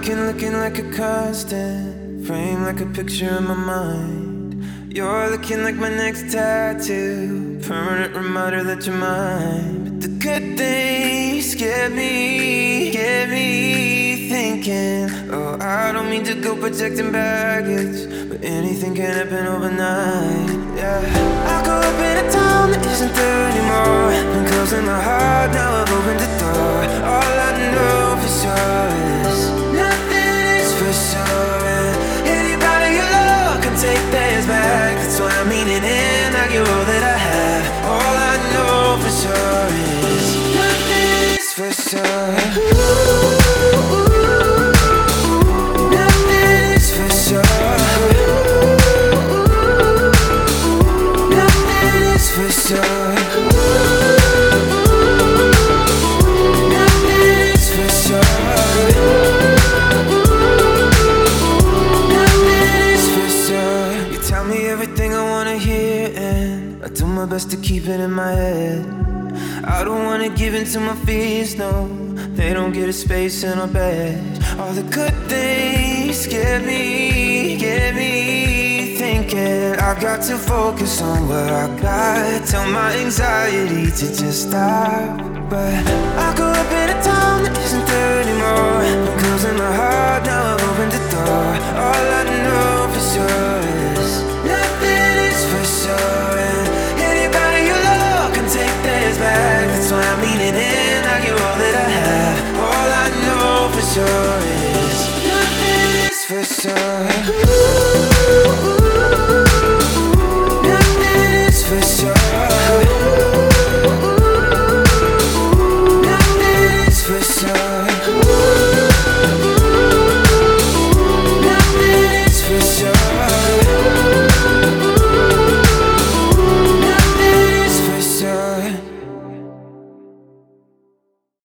looking like a constant, framed like a picture in my mind. You're looking like my next tattoo, permanent reminder that you're mine. But the good things get me thinking. Oh, I don't mean to go projecting baggage, but anything can happen overnight. Yeah, I grew up in a town that isn't there anymore. Been closing my heart, now I've opened the door. All I know for sure is nothing is for sure. And anybody you love can take theirs back. That's why I'm leaning in, I give all that I have. All I know for sure is nothing is for sure. Nothing is for sure. Nothing is for sure. Everything I wanna hear, and I do my best to keep it in my head. I don't wanna give in to my fears, no, they don't get a space in our bed. All the good things get me thinking. I got to focus on what I got, tell my anxiety to just stop. But I grew up in a town that isn't there anymore. I'm closing my heart, now I've opened the door. All I know for sure